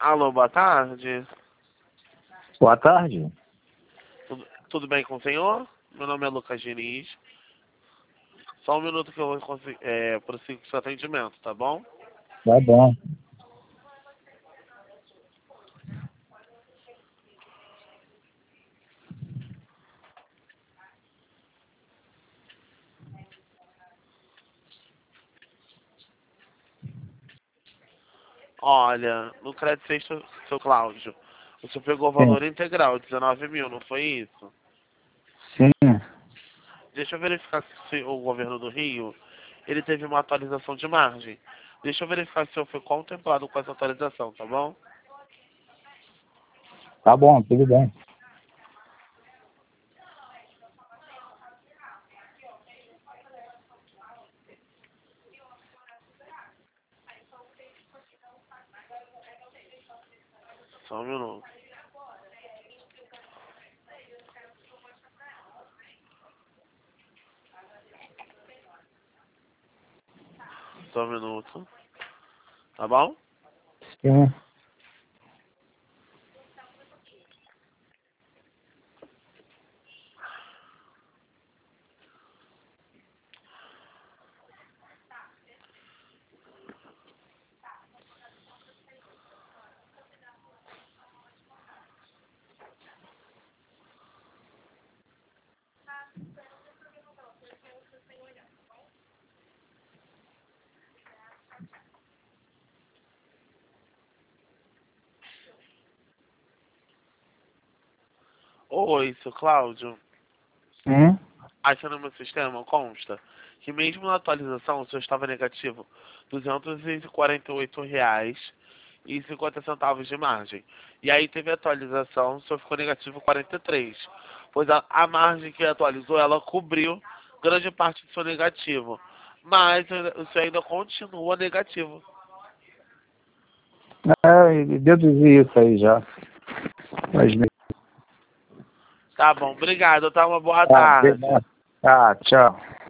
Alô, boa tarde. Boa tarde. Tudo bem com o senhor? Meu nome é Lucas Diniz. Só um minuto que eu vou prossigo com o seu atendimento, tá bom? Tá bom. Olha, no crédito sexto, seu Cláudio, o senhor pegou o Sim. valor integral, 19 mil, não foi isso? Sim. Deixa eu verificar se o governo do Rio, ele teve uma atualização de margem. Deixa eu verificar se o senhor foi contemplado com essa atualização, tá bom? Tá bom, tudo bem. Só um minuto. Só um minuto. Tá bom? Sim. Oi, seu Cláudio. Sim. Aqui no meu sistema consta que mesmo na atualização o senhor estava negativo R$ 248,50 de margem. E aí teve a atualização, o senhor ficou negativo 43. Pois a margem que atualizou, ela cobriu grande parte do seu negativo. Mas o senhor ainda continua negativo. Deduzi isso aí já. Mas, Tá bom, obrigado, tá? Uma boa tá, tarde. tá, tchau.